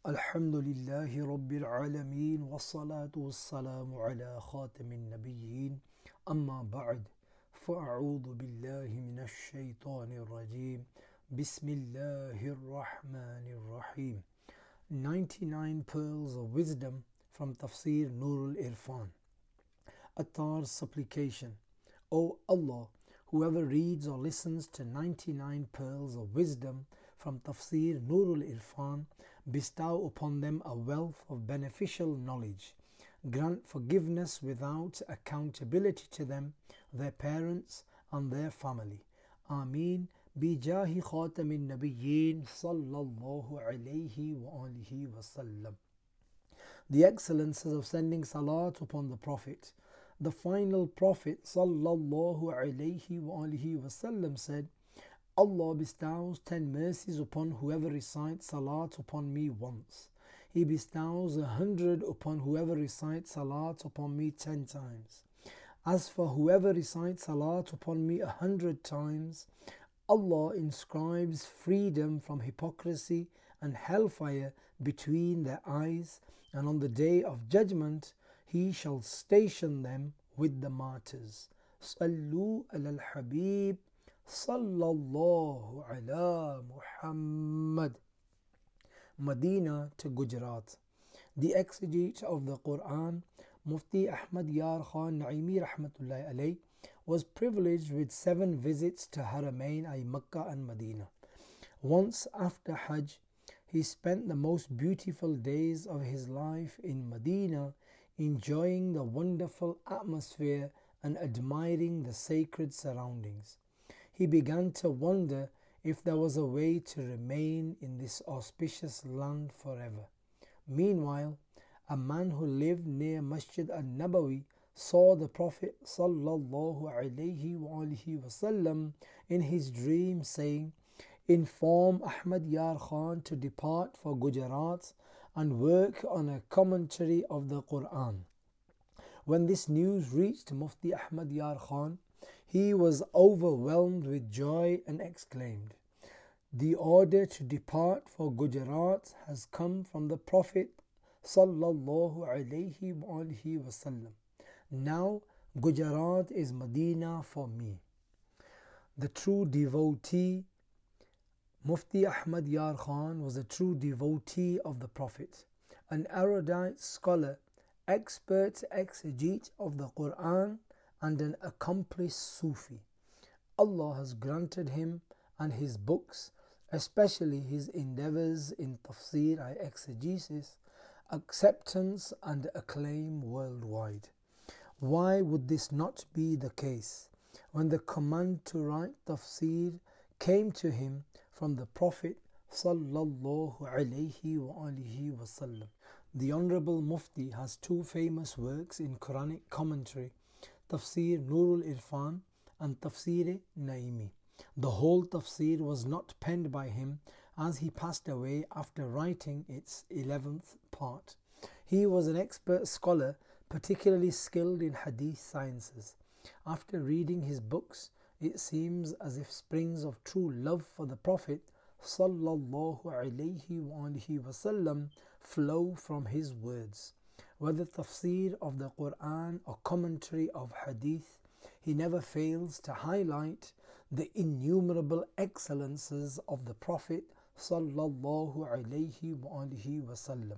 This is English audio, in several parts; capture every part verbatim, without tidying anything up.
الحمد لله رب العالمين والصلاة والسلام على خاتم النبيين أما بعد فأعوذ بالله من الشيطان الرجيم بسم الله الرحمن الرحيم ninety-nine Pearls of Wisdom from Tafsir Nurul Irfan. Attar's supplication. O Allah, whoever reads or listens to ninety-nine Pearls of Wisdom from Tafsir Nurul Irfan, bestow upon them a wealth of beneficial knowledge. Grant forgiveness without accountability to them, their parents and their family. Ameen. Bijahi khatamin nabiyyin sallallahu alayhi wa alihi wa sallam. The excellences of sending salat upon the Prophet. The final Prophet sallallahu alayhi wa alihi wa sallam said, Allah bestows ten mercies upon whoever recites salat upon me once. He bestows a hundred upon whoever recites salat upon me ten times. As for whoever recites salat upon me a hundred times, Allah inscribes freedom from hypocrisy and hellfire between their eyes, and on the day of judgment He shall station them with the martyrs. Sallu ala al-Habib Sallallahu ala Muhammad. Medina to Gujarat. The exegete of the Quran, Mufti Ahmad Yar Khan Naimi Rahmatullahi alayh, was privileged with seven visits to Haramain ay Makkah and Medina. Once after Hajj, he spent the most beautiful days of his life in Medina, enjoying the wonderful atmosphere and admiring the sacred surroundings. He began to wonder if there was a way to remain in this auspicious land forever. Meanwhile, a man who lived near Masjid al-Nabawi saw the Prophet sallallahu alaihi wasallam in his dream saying, "Inform Ahmad Yar Khan to depart for Gujarat and work on a commentary of the Quran." When this news reached Mufti Ahmad Yar Khan, he was overwhelmed with joy and exclaimed, "The order to depart for Gujarat has come from the Prophet sallallahu alaihi wasallam. Now Gujarat is Medina for me." The true devotee, Mufti Ahmad Yar Khan, was a true devotee of the Prophet, an erudite scholar, expert exegete of the Quran, and an accomplished Sufi. Allah has granted him and his books, especially his endeavors in tafsir and exegesis, acceptance and acclaim worldwide. Why would this not be the case when the command to write tafsir came to him from the Prophet sallallahu alaihi wa alihi wasallam? The Honorable Mufti has two famous works in Quranic commentary, Tafsir Nurul Irfan and Tafsir Naimi. The whole tafsir was not penned by him, as he passed away after writing its eleventh part. He was an expert scholar, particularly skilled in hadith sciences. After reading his books, it seems as if springs of true love for the Prophet sallallahu alaihi wasallam flow from his words. Whether tafsir of the Quran or commentary of hadith, he never fails to highlight the innumerable excellences of the Prophet sallallahu alaihi wasallam.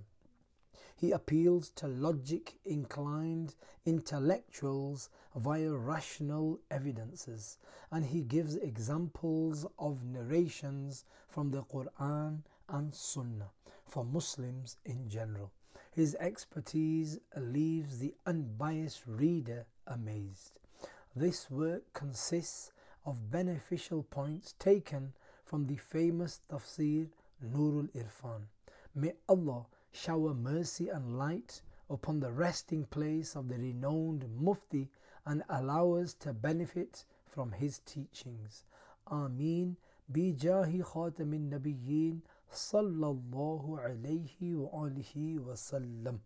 He appeals to logic-inclined intellectuals via rational evidences, and he gives examples of narrations from the Quran and Sunnah for Muslims in general. His expertise leaves the unbiased reader amazed. This work consists of beneficial points taken from the famous tafsir Nurul Irfan. May Allah shower mercy and light upon the resting place of the renowned Mufti and allow us to benefit from his teachings. Ameen. Bijahi khatamin nabiyyin sallallahu alayhi wa alihi wa sallam.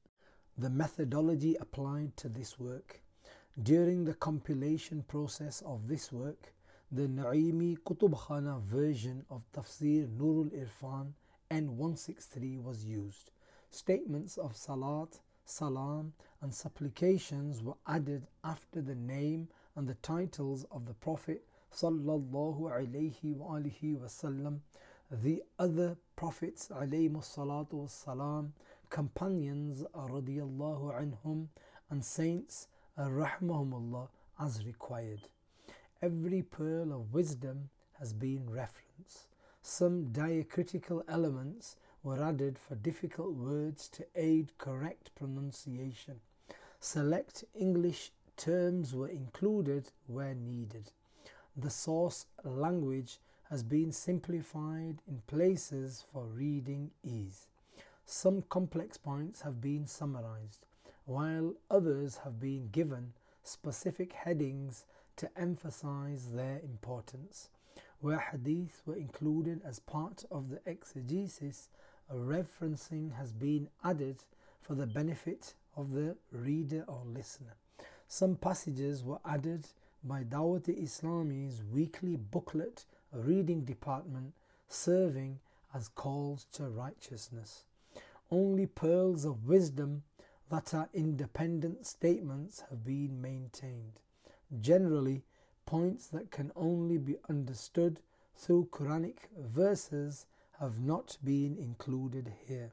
The methodology applied to this work. During the compilation process of this work, the Naimi Qutub Khana version of Tafsir Nurul Irfan N one sixty-three was used. Statements of salat, salam and supplications were added after the name and the titles of the Prophet sallallahu alaihi wa alihi wasallam, the other prophets alayhimus salatu wassalam, companions radiyallahu anhum, and saints rahmahumullah as required. Every pearl of wisdom has been referenced. Some diacritical elements were added for difficult words to aid correct pronunciation. Select English terms were included where needed. The source language has been simplified in places for reading ease. Some complex points have been summarized, while others have been given specific headings to emphasize their importance. Where hadith were included as part of the exegesis, a referencing has been added for the benefit of the reader or listener. Some passages were added by Dawat-e-Islami's weekly booklet reading department, serving as calls to righteousness. Only pearls of wisdom that are independent statements have been maintained. Generally, points that can only be understood through Quranic verses have not been included here.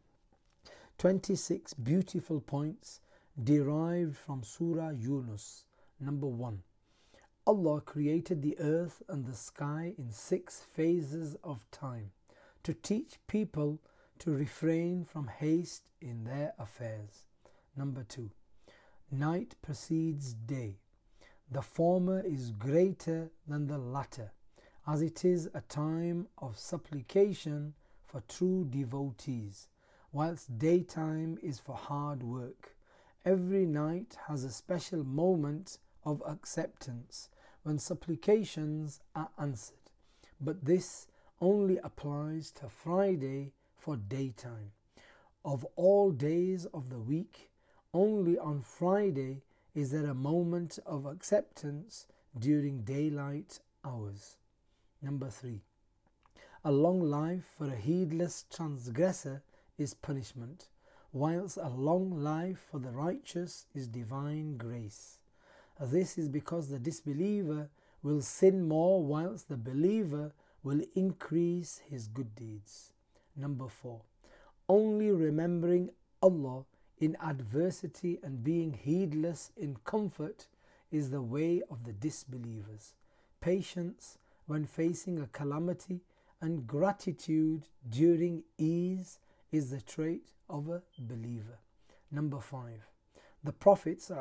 twenty-six beautiful points derived from Surah Yunus. Number one. Allah created the earth and the sky in six phases of time to teach people to refrain from haste in their affairs. Number two. Night precedes day. The former is greater than the latter, as it is a time of supplication for true devotees, whilst daytime is for hard work. Every night has a special moment of acceptance when supplications are answered, but this only applies to Friday for daytime. Of all days of the week, only on Friday is there a moment of acceptance during daylight hours. Number three. A long life for a heedless transgressor is punishment, whilst a long life for the righteous is divine grace. This is because the disbeliever will sin more, whilst the believer will increase his good deeds. Number four. Only remembering Allah in adversity and being heedless in comfort is the way of the disbelievers. Patience when facing a calamity and gratitude during ease is the trait of a believer. Number five. The Prophets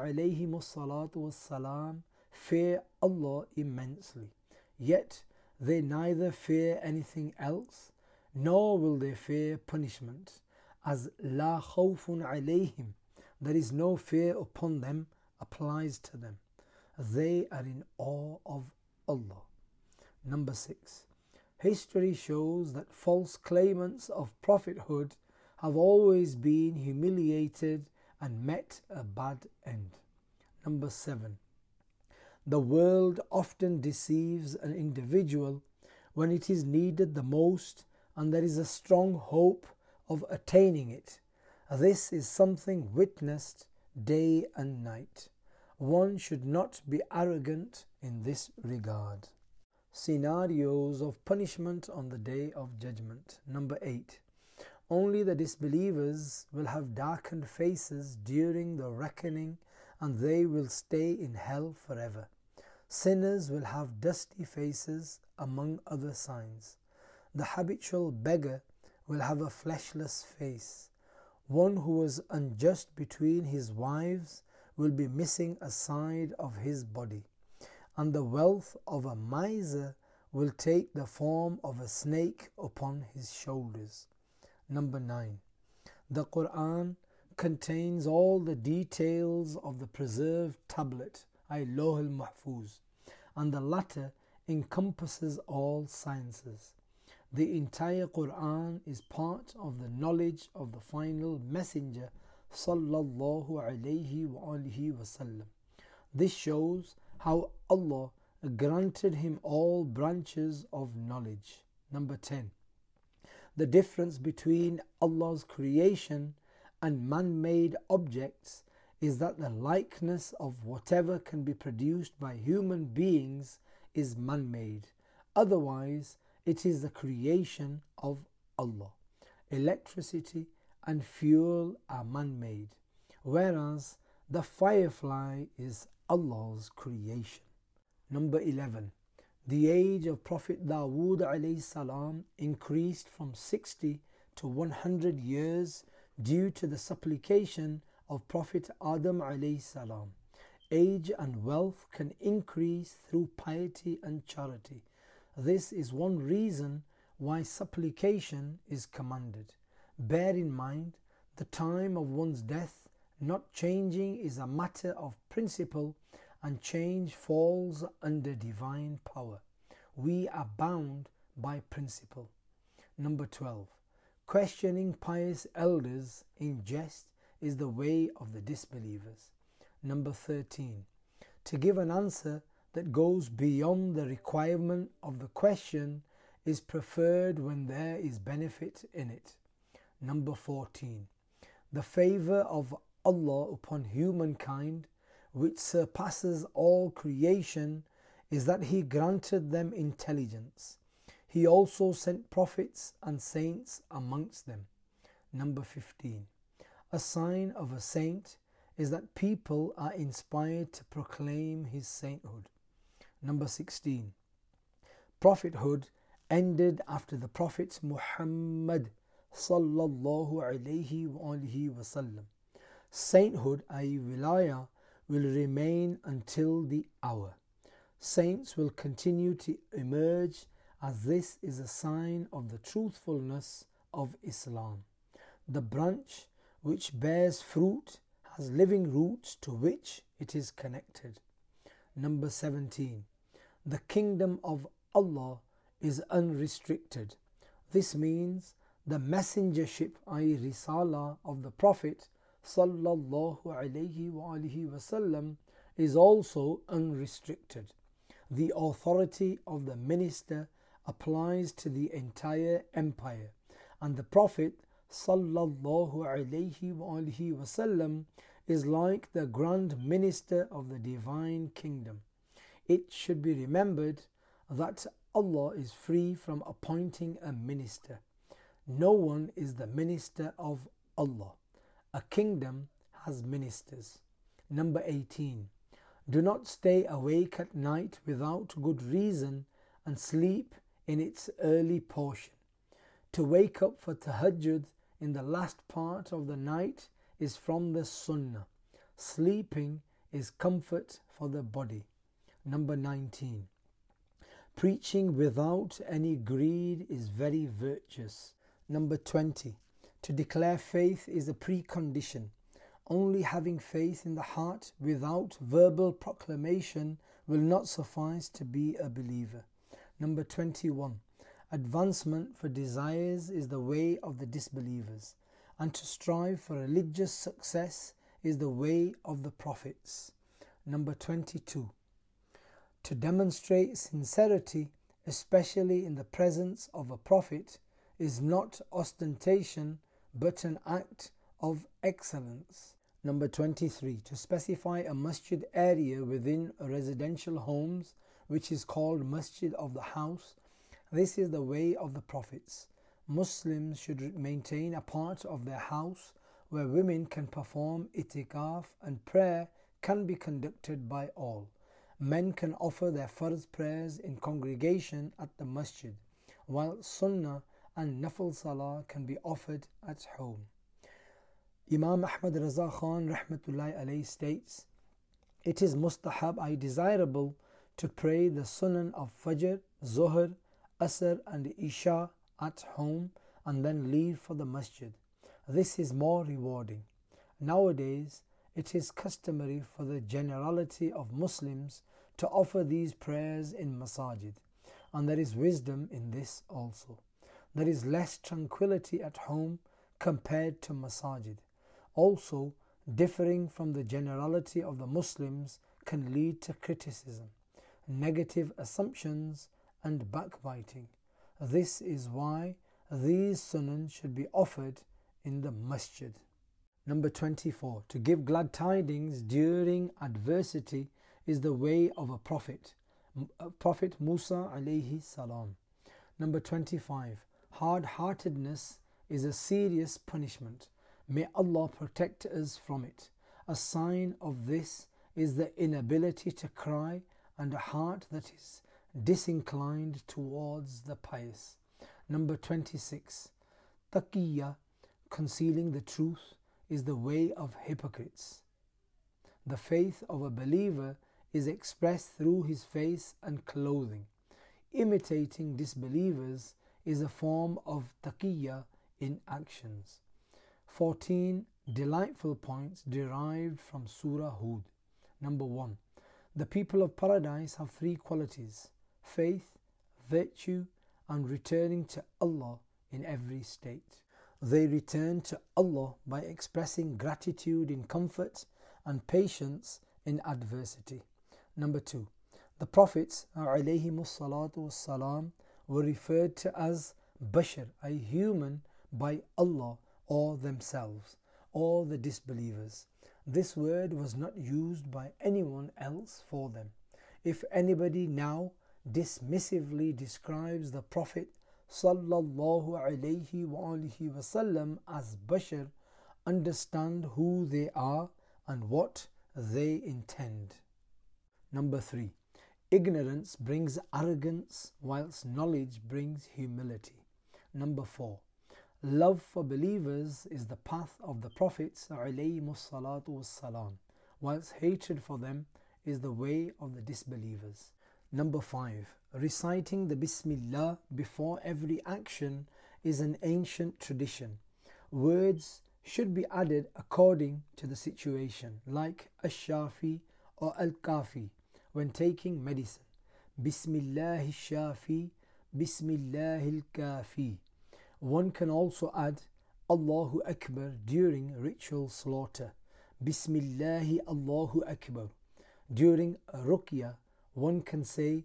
ﷺ fear Allah immensely, yet they neither fear anything else, nor will they fear punishment, as La khawfun alayhim, there is no fear upon them, applies to them. They are in awe of Allah. Number six. History shows that false claimants of prophethood have always been humiliated and met a bad end. Number seven. The world often deceives an individual when it is needed the most and there is a strong hope of attaining it. This is something witnessed day and night. One should not be arrogant in this regard. Scenarios of punishment on the Day of Judgment. Number eight. Only the disbelievers will have darkened faces during the reckoning, and they will stay in hell forever. Sinners will have dusty faces, among other signs. The habitual beggar will have a fleshless face. One who was unjust between his wives will be missing a side of his body, and the wealth of a miser will take the form of a snake upon his shoulders. Number nine. The Quran contains all the details of the preserved tablet, ay Lawh al-Mahfuz, and the latter encompasses all sciences. The entire Quran is part of the knowledge of the final messenger sallallahu alayhi wa alihi wasallam. This shows how Allah granted him all branches of knowledge. Number ten. The difference between Allah's creation and man-made objects is that the likeness of whatever can be produced by human beings is man-made. Otherwise, it is the creation of Allah. Electricity and fuel are man-made, whereas the firefly is Allah's creation. Number eleven. The age of Prophet Dawood alayhi salam increased from sixty to one hundred years due to the supplication of Prophet Adam alayhi salam. Age and wealth can increase through piety and charity. This is one reason why supplication is commanded. Bear in mind, the time of one's death not changing is a matter of principle, and change falls under divine power. We are bound by principle. Number twelve. Questioning pious elders in jest is the way of the disbelievers. Number thirteen. To give an answer that goes beyond the requirement of the question is preferred when there is benefit in it. Number fourteen. The favour of Allah upon humankind, which surpasses all creation, is that He granted them intelligence. He also sent prophets and saints amongst them. Number fifteen. A sign of a saint is that people are inspired to proclaim his sainthood. Number sixteen. Prophethood ended after the Prophet Muhammad sallallahu alayhi wa alihi wasallam. Sainthood, that is wilaya, will remain until the hour. Saints will continue to emerge, as this is a sign of the truthfulness of Islam. The branch which bears fruit has living roots to which it is connected. Number seventeen. The kingdom of Allah is unrestricted. This means the messengership, that is risala, of the Prophet sallallahu alayhi wa alihi wasallam is also unrestricted. The authority of the minister applies to the entire empire, and the Prophet sallallahu alayhi wa alihi wasallam is like the grand minister of the divine kingdom. It should be remembered that Allah is free from appointing a minister. No one is the minister of Allah. A kingdom has ministers. Number eighteen. Do not stay awake at night without good reason and sleep in its early portion. To wake up for tahajjud in the last part of the night is from the sunnah. Sleeping is comfort for the body. Number nineteen. Preaching without any greed is very virtuous. Number twenty. To declare faith is a precondition. Only having faith in the heart without verbal proclamation will not suffice to be a believer. Number twenty-one. Advancement for desires is the way of the disbelievers, and to strive for religious success is the way of the prophets. Number twenty-two. To demonstrate sincerity, especially in the presence of a prophet, is not ostentation but an act of excellence. Number twenty-three. To specify a masjid area within a residential homes, which is called Masjid of the House, this is the way of the prophets. Muslims should maintain a part of their house where women can perform itikaf and prayer can be conducted by all. Men can offer their farz prayers in congregation at the masjid, while sunnah and nafil salah can be offered at home. Imam Ahmad Raza Khan rahmatullahi alayhi states, it is mustahab, I desirable, to pray the sunan of Fajr, Zuhr, Asr and Isha at home and then leave for the masjid. This is more rewarding. Nowadays, it is customary for the generality of Muslims to offer these prayers in masajid, and there is wisdom in this also. There is less tranquility at home compared to masajid. Also, differing from the generality of the Muslims can lead to criticism, negative assumptions and backbiting. This is why These sunan should be offered in the masjid. Number twenty-four. To give glad tidings during adversity is the way of a prophet, Prophet Musa alayhi salam. Number twenty-five. Hard-heartedness is a serious punishment. May Allah protect us from it. A sign of this is the inability to cry and a heart that is disinclined towards the pious. Number twenty-six. Taqiyya, concealing the truth, is the way of hypocrites. The faith of a believer is expressed through his face and clothing. Imitating disbelievers is a form of taqiyya in actions. fourteen. Delightful points derived from Surah Hud. Number one. The people of paradise have three qualities: faith, virtue, and returning to Allah in every state. They return to Allah by expressing gratitude in comfort and patience in adversity. Number two. The prophets ﷺ were referred to as Bashar, a human, by Allah or themselves, or the disbelievers. This word was not used by anyone else for them. If anybody now dismissively describes the Prophet sallallahu alayhi wa alihi wasallam as Bashar, understand who they are and what they intend. Number three. Ignorance brings arrogance, whilst knowledge brings humility. Number four. Love for believers is the path of the Prophets ﷺ, whilst hatred for them is the way of the disbelievers. Number five. Reciting the Bismillah before every action is an ancient tradition. Words should be added according to the situation, like Ash-Shafi or Al-Kafi when taking medicine. Bismillah Shafi, Bismillah Al-Kafi. One can also add Allahu Akbar during ritual slaughter. Bismillahi Allahu Akbar. During Ruqya, one can say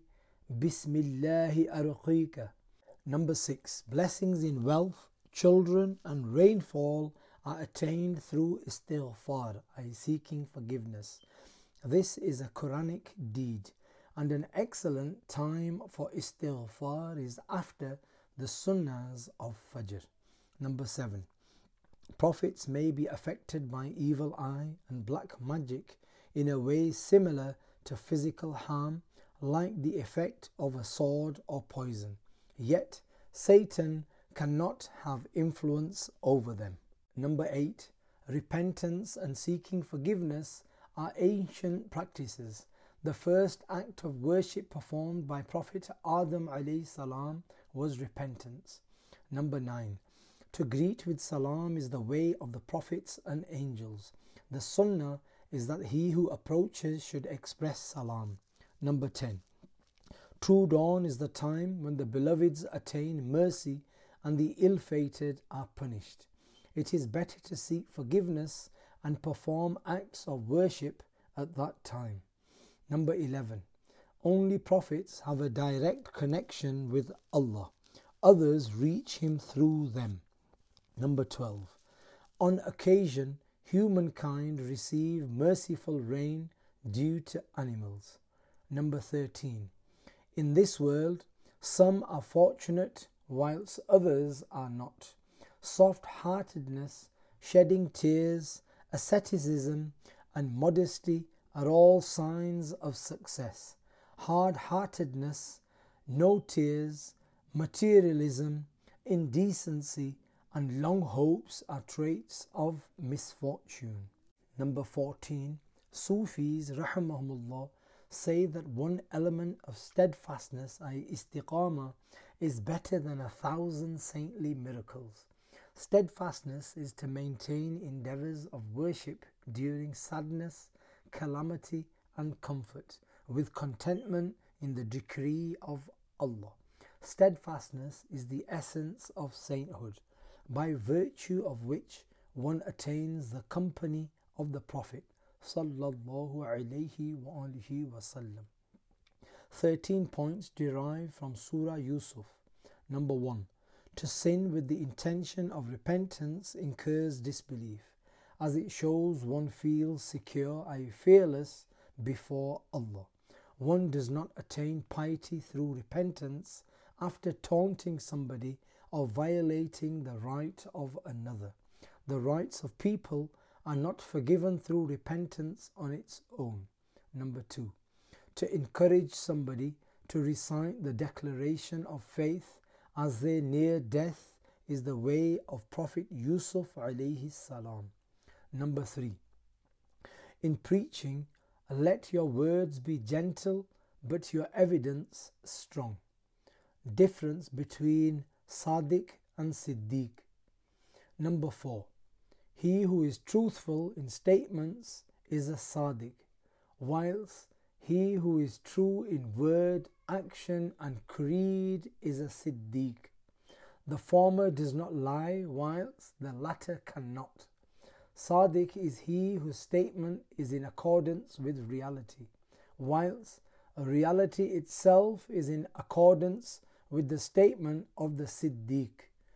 Bismillahi Arqika. Number six. Blessings in wealth, children and rainfall are attained through istighfar, that is seeking forgiveness. This is a Quranic deed, and an excellent time for istighfar is after the sunnahs of Fajr. Number seven. Prophets may be affected by evil eye and black magic in a way similar to physical harm, like the effect of a sword or poison. Yet, Satan cannot have influence over them. Number eight. Repentance and seeking forgiveness are ancient practices. The first act of worship performed by Prophet Adam alayhi salam was repentance. Number nine. To greet with salam is the way of the prophets and angels. The sunnah is that he who approaches should express salam. Number ten. True dawn is the time when the beloveds attain mercy and the ill-fated are punished. It is better to seek forgiveness and perform acts of worship at that time. Number eleven. Only prophets have a direct connection with Allah. Others reach Him through them. Number twelve. On occasion, humankind receive merciful rain due to animals. Number thirteen. In this world, some are fortunate whilst others are not. Soft-heartedness, shedding tears, asceticism and modesty are all signs of success. Hard-heartedness, no tears, materialism, indecency and long hopes are traits of misfortune. Number fourteen. Sufis rahimahumullah say that one element of steadfastness, that is istiqamah, is better than a thousand saintly miracles. Steadfastness is to maintain endeavours of worship during sadness, calamity and comfort, with contentment in the decree of Allah. Steadfastness is the essence of sainthood, by virtue of which one attains the company of the Prophet sallallahu alayhi wa alihi wasallam. Thirteen points derived from Surah Yusuf. Number one. To sin with the intention of repentance incurs disbelief, as it shows one feels secure, that is fearless, before Allah. One does not attain piety through repentance after taunting somebody or violating the right of another. The rights of people are not forgiven through repentance on its own. Number two, to encourage somebody to recite the declaration of faith as they near death is the way of Prophet Yusuf alayhi salam. Number three, in preaching, let your words be gentle but your evidence strong. Difference between Sadiq and Siddiq. Number four, he who is truthful in statements is a Sadiq, whilst he who is true in word, action and creed is a Siddiq. The former does not lie, whilst the latter cannot. Sadiq is he whose statement is in accordance with reality, whilst reality itself is in accordance with the statement of the Siddiq.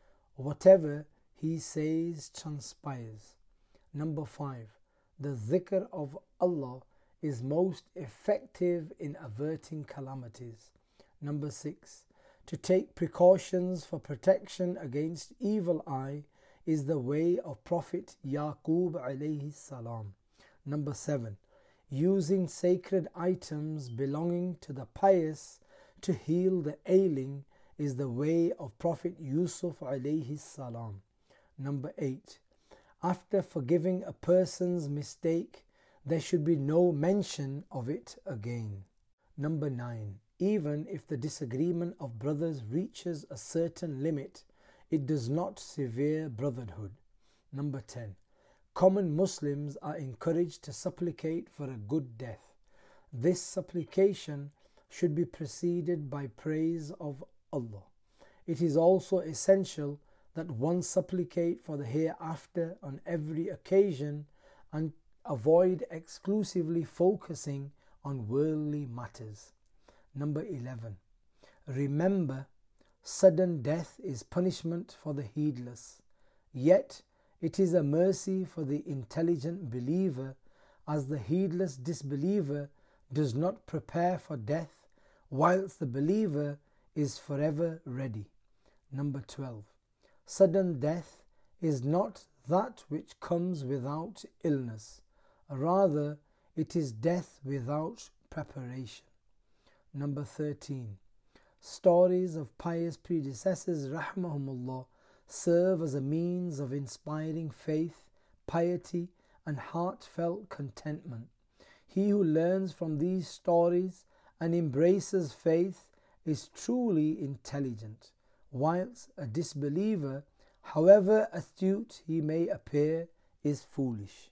Whatever he says transpires. Number five, the dhikr of Allah is most effective in averting calamities. Number six, to take precautions for protection against evil eye is the way of Prophet Yaqub alayhi salam. Number seven, using sacred items belonging to the pious to heal the ailing is the way of Prophet Yusuf alayhi salam. Number eight, after forgiving a person's mistake, there should be no mention of it again. Number nine, even if the disagreement of brothers reaches a certain limit, it does not sever brotherhood. Number ten, common Muslims are encouraged to supplicate for a good death. This supplication should be preceded by praise of Allah. It is also essential that one supplicate for the hereafter on every occasion and avoid exclusively focusing on worldly matters. Number eleven, remember, sudden death is punishment for the heedless, yet it is a mercy for the intelligent believer, as the heedless disbeliever does not prepare for death, whilst the believer is forever ready. Number twelve, sudden death is not that which comes without illness, rather it is death without preparation. Number thirteen, stories of pious predecessors rahmahumullah serve as a means of inspiring faith, piety and heartfelt contentment. He who learns from these stories and embraces faith is truly intelligent, whilst a disbeliever, however astute he may appear, is foolish.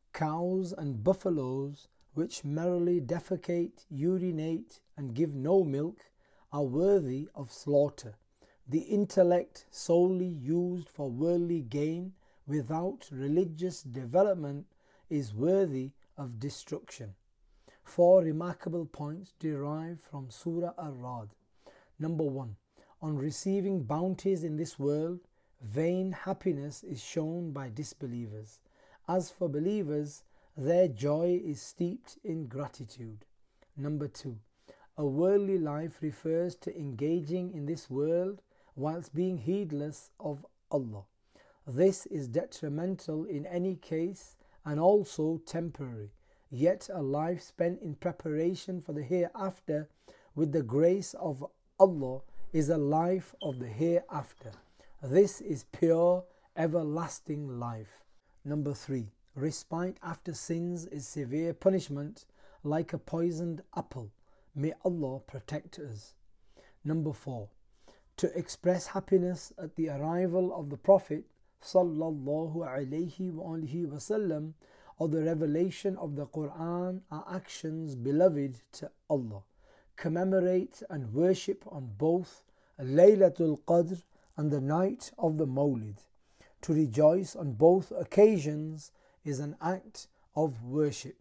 Cows and buffaloes, which merrily defecate, urinate, and give no milk, are worthy of slaughter. The intellect solely used for worldly gain without religious development is worthy of destruction. Four remarkable points derived from Surah Ar-Ra'd. Number one, on receiving bounties in this world, vain happiness is shown by disbelievers. As for believers, their joy is steeped in gratitude. Number two, a worldly life refers to engaging in this world whilst being heedless of Allah. This is detrimental in any case and also temporary. Yet a life spent in preparation for the hereafter with the grace of Allah is a life of the hereafter. This is pure, everlasting life. Number three, respite after sins is severe punishment like a poisoned apple. May Allah protect us. Number four, to express happiness at the arrival of the Prophet sallallahu alaihi wasallam or the revelation of the Quran are actions beloved to Allah. Commemorate and worship on both Laylatul Qadr and the night of the Mawlid. To rejoice on both occasions is an act of worship.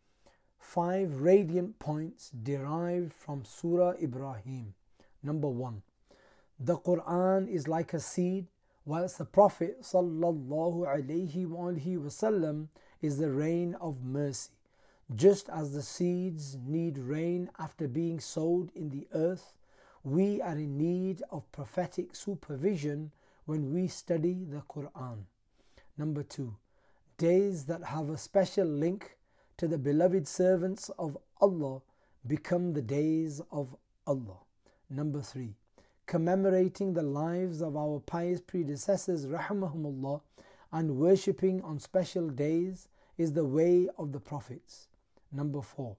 Five radiant points derived from Surah Ibrahim. Number one, The Quran is like a seed, whilst the Prophet sallallahu alaihi wasallam is the rain of mercy. Just as the seeds need rain after being sowed in the earth, we are in need of prophetic supervision when we study the Quran. Number two, days that have a special link to the beloved servants of Allah become the days of Allah. Number three, commemorating the lives of our pious predecessors rahmahumullah and worshipping on special days is the way of the prophets. Number four,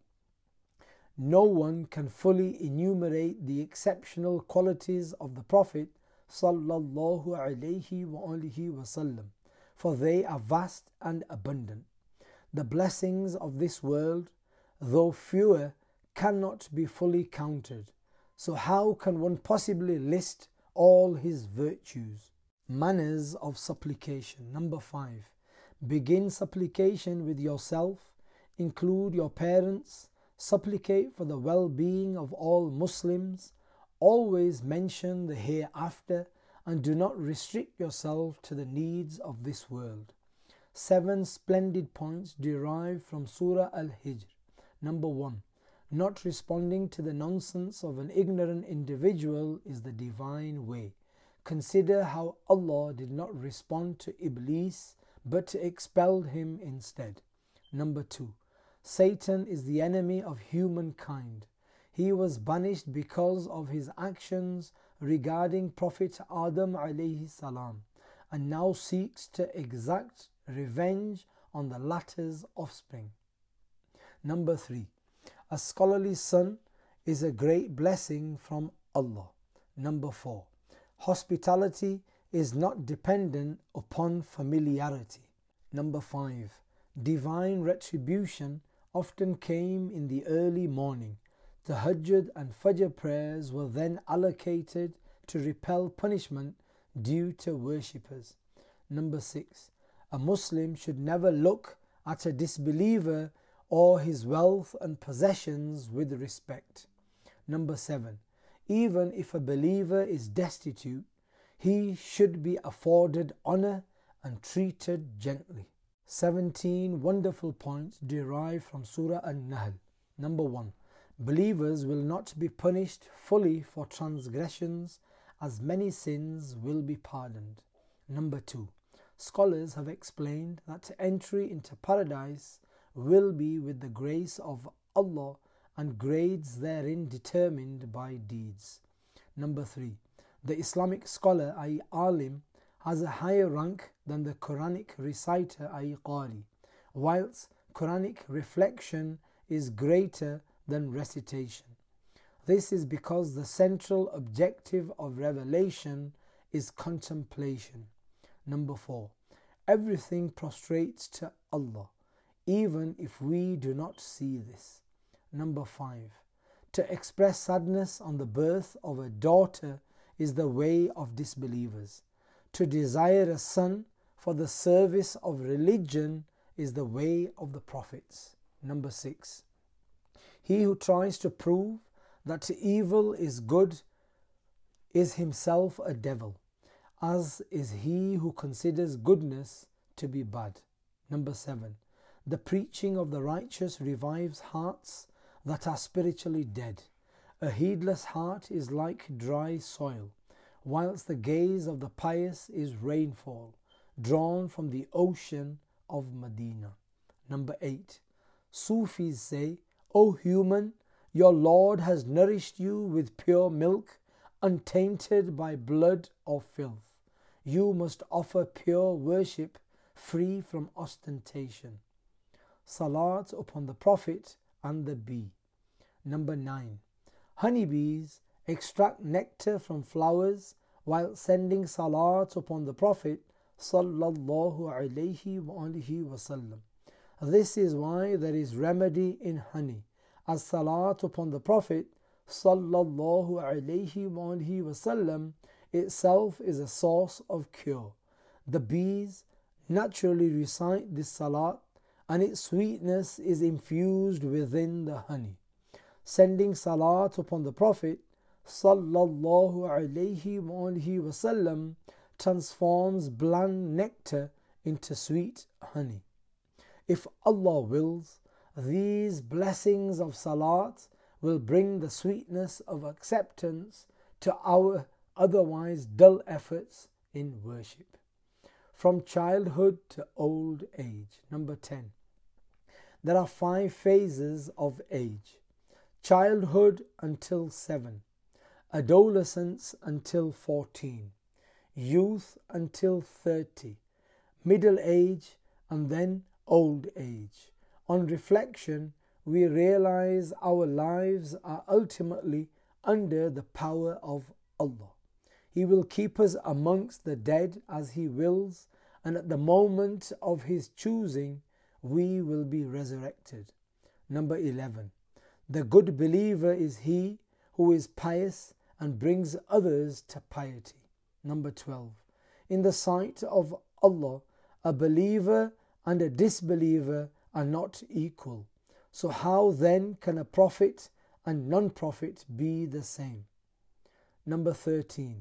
no one can fully enumerate the exceptional qualities of the Prophet sallallahu alaihi wasallam, for they are vast and abundant. The blessings of this world, though fewer, cannot be fully counted. So how can one possibly list all his virtues? Manners of supplication. Number five, begin supplication with yourself, include your parents, supplicate for the well-being of all Muslims, always mention the hereafter, and do not restrict yourself to the needs of this world. Seven splendid points derived from Surah Al-Hijr. Number one, not responding to the nonsense of an ignorant individual is the divine way. Consider how Allah did not respond to Iblis but expelled him instead. Number two, Satan is the enemy of humankind. He was banished because of his actions regarding Prophet Adam alayhi salam, and now seeks to exact revenge on the latter's offspring. Number three, a scholarly son is a great blessing from Allah. Number four, hospitality is not dependent upon familiarity. Number five, divine retribution often came in the early morning. Tahajjud and Fajr prayers were then allocated to repel punishment due to worshippers. Number six, a Muslim should never look at a disbeliever or his wealth and possessions with respect. Number seven, even if a believer is destitute, he should be afforded honor and treated gently. seventeen wonderful points derived from Surah An-Nahl. Number one, believers will not be punished fully for transgressions, as many sins will be pardoned. Number two, scholars have explained that entry into paradise will be with the grace of Allah and grades therein determined by deeds. Number three, the Islamic scholar, that is alim, has a higher rank than the Quranic reciter, that is qari, whilst Quranic reflection is greater than recitation. This is because the central objective of revelation is contemplation. Number four, everything prostrates to Allah, even if we do not see this. Number five, to express sadness on the birth of a daughter is the way of disbelievers. To desire a son for the service of religion is the way of the prophets. Number six, he who tries to prove that evil is good is himself a devil, as is he who considers goodness to be bad. Number seven, the preaching of the righteous revives hearts that are spiritually dead. A heedless heart is like dry soil, whilst the gaze of the pious is rainfall, drawn from the ocean of Medina. Number eight, Sufis say, O human, your Lord has nourished you with pure milk, untainted by blood or filth. You must offer pure worship, free from ostentation. Salat upon the Prophet and the bee. Number nine, honeybees extract nectar from flowers while sending salat upon the Prophet sallallahu alaihi wasallam. This is why there is remedy in honey, as salat upon the Prophet sallallahu alaihi wasallam itself is a source of cure. The bees naturally recite this salat, and its sweetness is infused within the honey. Sending salat upon the Prophet sallallahu alayhi wa alihi wasallam transforms bland nectar into sweet honey. If Allah wills, these blessings of salat will bring the sweetness of acceptance to our otherwise dull efforts in worship. From childhood to old age. Number ten. There are five phases of age. Childhood until seven. Adolescence until fourteen. Youth until thirty. Middle age and then old age. On reflection, we realize our lives are ultimately under the power of Allah. He will keep us amongst the dead as He wills, and at the moment of His choosing, we will be resurrected. Number eleven. The good believer is he who is pious and brings others to piety. Number twelve. In the sight of Allah, a believer and a disbeliever are not equal. So how then can a prophet and non-prophet be the same? Number thirteen.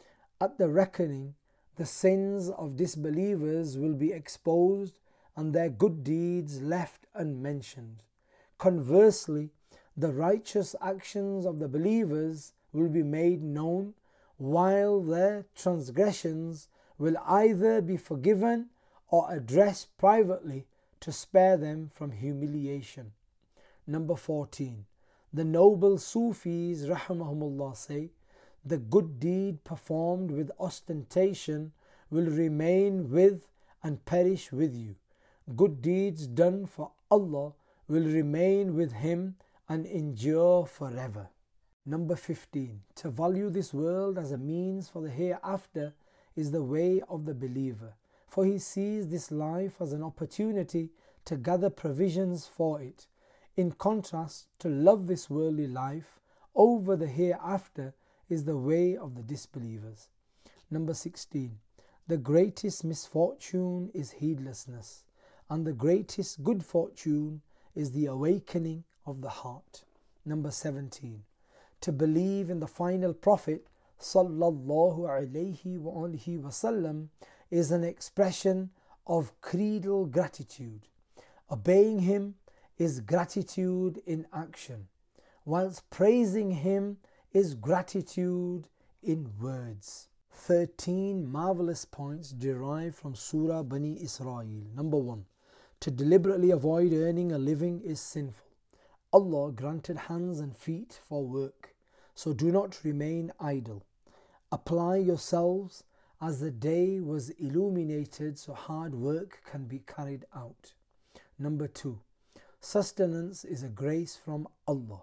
At the reckoning, the sins of disbelievers will be exposed and their good deeds left unmentioned. Conversely, the righteous actions of the believers will be made known, while their transgressions will either be forgiven or addressed privately to spare them from humiliation. Number fourteen. The noble Sufis rahimahumullah say, the good deed performed with ostentation will remain with and perish with you. Good deeds done for Allah will remain with Him and endure forever. Number fifteen. To value this world as a means for the hereafter is the way of the believer, for he sees this life as an opportunity to gather provisions for it. In contrast, to love this worldly life over the hereafter is the way of the disbelievers. Number sixteen. The greatest misfortune is heedlessness, and the greatest good fortune is the awakening of the heart. Number seventeen. To believe in the final Prophet sallallahu alayhi wa alihi wasallam is an expression of creedal gratitude. Obeying him is gratitude in action, whilst praising him is gratitude in words. thirteen marvelous points derived from Surah Bani Israel. Number one. To deliberately avoid earning a living is sinful. Allah granted hands and feet for work, so do not remain idle. Apply yourselves as the day was illuminated so hard work can be carried out. Number two. Sustenance is a grace from Allah,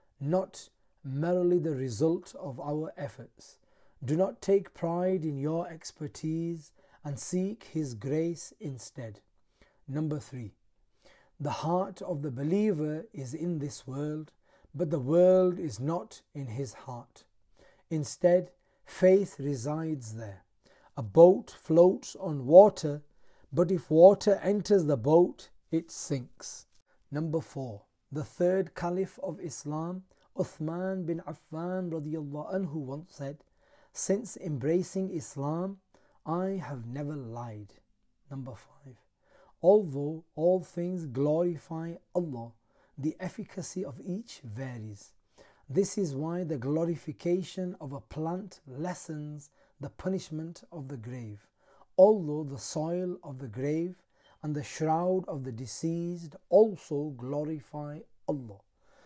not merely the result of our efforts. Do not take pride in your expertise and seek His grace instead. Number three. The heart of the believer is in this world, but the world is not in his heart. Instead, faith resides there. A boat floats on water, but if water enters the boat, it sinks. Number four. The third Caliph of Islam, Uthman bin Affan radiyallahu anhu, once said, since embracing Islam, I have never lied. Number five. Although all things glorify Allah, the efficacy of each varies. This is why the glorification of a plant lessens the punishment of the grave, although the soil of the grave and the shroud of the deceased also glorify Allah.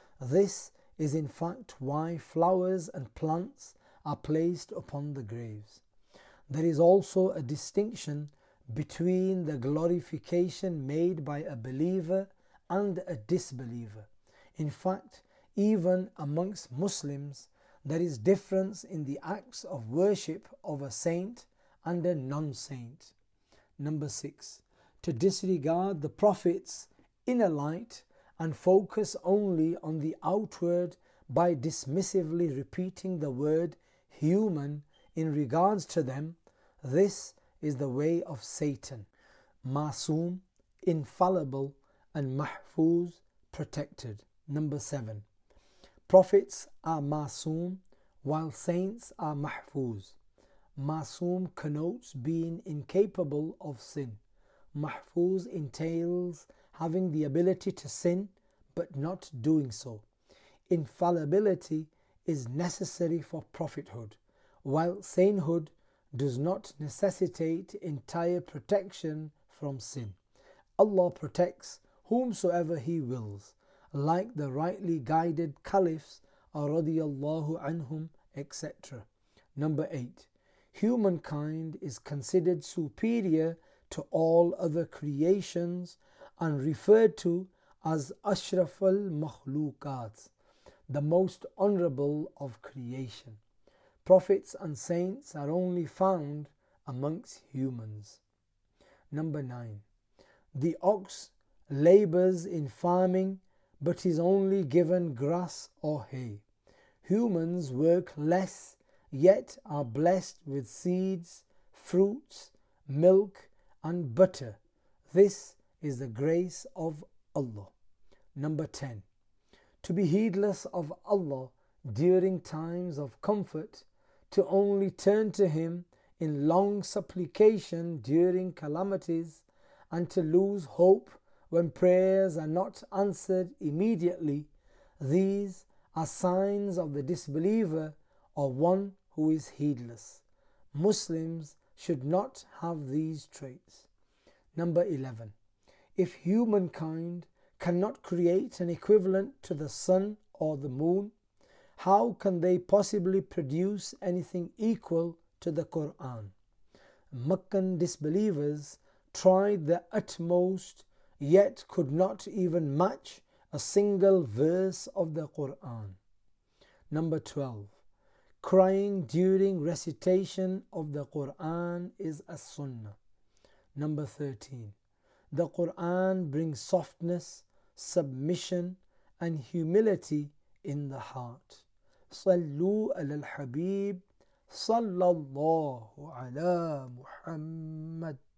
This is in fact why flowers and plants are placed upon the graves. There is also a distinction between the glorification made by a believer and a disbeliever. In fact, even amongst Muslims, there is difference in the acts of worship of a saint and a non-saint. Number six. To disregard the Prophet's inner light and focus only on the outward by dismissively repeating the word human in regards to them, this is the way of Satan, Masoom, infallible, and Mahfuz, protected. Number seven. Prophets are Masoom, while saints are mahfuz. Masoom connotes being incapable of sin. Mahfuz entails having the ability to sin but not doing so. Infallibility is necessary for prophethood, while sainthood does not necessitate entire protection from sin. Allah protects whomsoever He wills, like the rightly guided caliphs radiyallahu anhum, et cetera. Number eight. Humankind is considered superior to all other creations and referred to as Ashraful Makhluqat, the most honourable of creation. Prophets and saints are only found amongst humans. Number nine. The ox labours in farming but is only given grass or hay. Humans work less yet are blessed with seeds, fruits, milk and butter. This is the grace of Allah. Number ten. To be heedless of Allah during times of comfort, to only turn to Him in long supplication during calamities, and to lose hope when prayers are not answered immediately, these are signs of the disbeliever or one who is heedless. Muslims should not have these traits. Number eleven. If humankind cannot create an equivalent to the sun or the moon, how can they possibly produce anything equal to the Quran? Meccan disbelievers tried their utmost, yet could not even match a single verse of the Quran. Number twelve. Crying during recitation of the Quran is a sunnah. Number thirteen. The Quran brings softness, submission and humility in the heart. Sallu ala al-Habib sallallahu ala Muhammad.